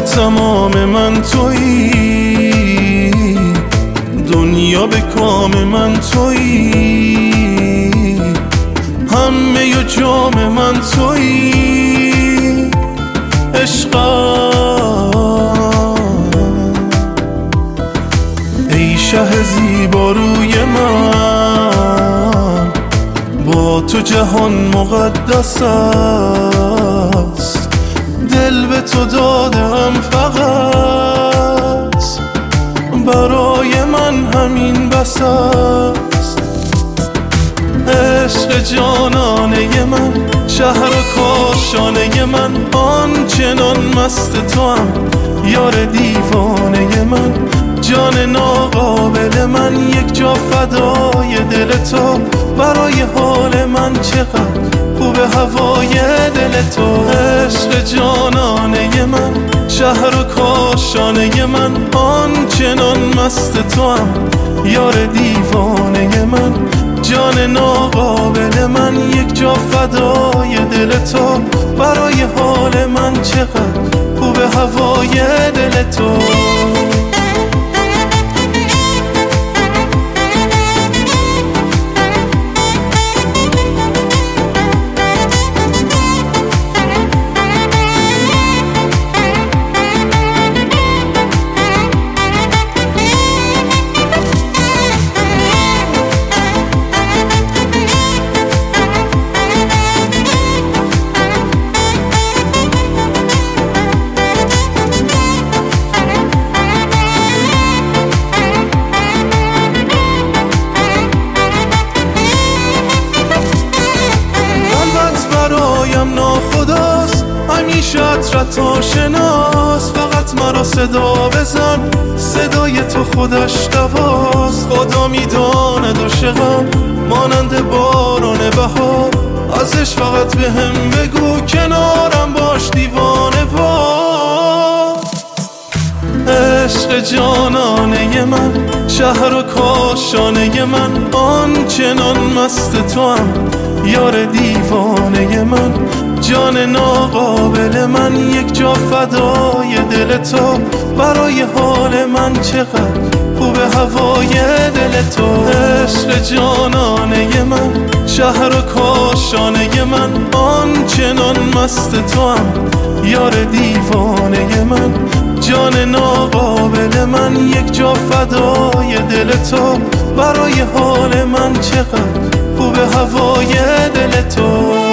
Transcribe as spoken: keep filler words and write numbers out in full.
تمام من تویی، دنیا به کام من تویی، همه ی جام من تویی. عشقم ای شه زیبا روی من، با تو جهان مقدس است، دل به تو دادم فقط، برای من همین بس است. عشق جانانه من، شهر و کاشانه من، آنچنان مست تو هم یار دیوانه من. جان ناقابل من، یک جا فدای دل تو، برای حال من چقدر خوب هوای دل تو. عشق جانانه من، شهر و کاشانه من، آنچنان مست تو هم یار دیوانه من. جان ناقابل من، یک جا فدای دل تو، برای حال من چقدر خوب هوای دل تو. ناخداست همیشه عطرت آشناست، فقط مرا صدا بزن، صدای تو خودش دواست. خدا میداند عاشقم مانند باران بهار، ازش فقط به هم بگو کنارم باش دیوانه وار. عشق جانانه من، شهر و کاشانه من، آنچنان مست تو هم یار دیوانه من. جان ناقابل من، یک جا فدای دل تو، برای حال من چقدر خوب هوای دل تو. عشق جانانه من، شهر و کاشانه من، آنچنان مست تو هم یار دیوانه من. جان ناقابل من، یک جا فدای دل تو، برای حال من چقدر خوب هوای دل تو.